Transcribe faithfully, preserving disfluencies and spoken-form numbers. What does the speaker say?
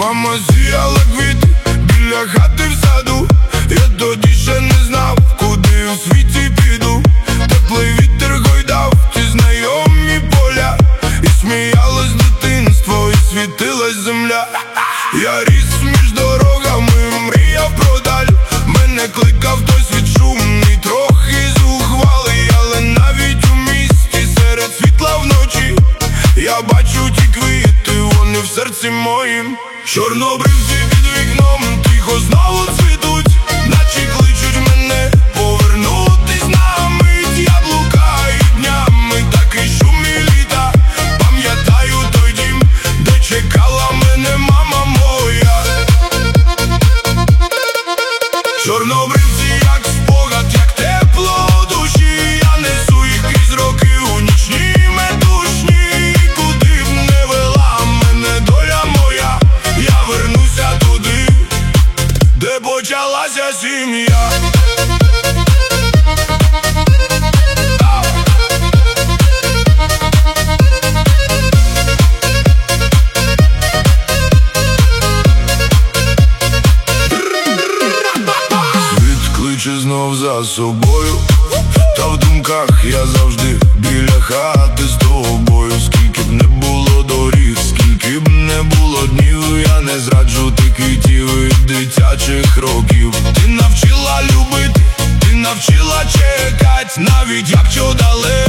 Мама сіяла квіти біля хати в саду. Я тоді ще не знав, куди у світі піду. Теплий вітер гойдав ті знайомі поля, і сміялось дитинство, і світилась земля. Я ріс між дорогами, мріяв про даль. Мене кликав той світ шумний, трохи зухвалий. Але навіть у місті серед світла вночі я бачу ті квіти, вони в серці моїм. Чорнобривці під вікном тихо знову цвітуть, наче кличуть мене повернутись на мить. Я блукаю днями, такий шумний літа. Пам'ятаю той дім, де чекала мене мама моя. Чорнобривці як спогад, як тепло у душі. Я несу їх крізь роки у нічні метушні. І куди б не вела мене доля моя, я вернуся туди, де почалася сім'я. Світ кличе знов за собою, та в думках я завжди біля хати з тобою. Скільки б не було доріг, скільки б не було днів, я не зраджу ти квітів і дитячих років. Ти навчила любити, ти навчила чекать, навіть якщо далеко.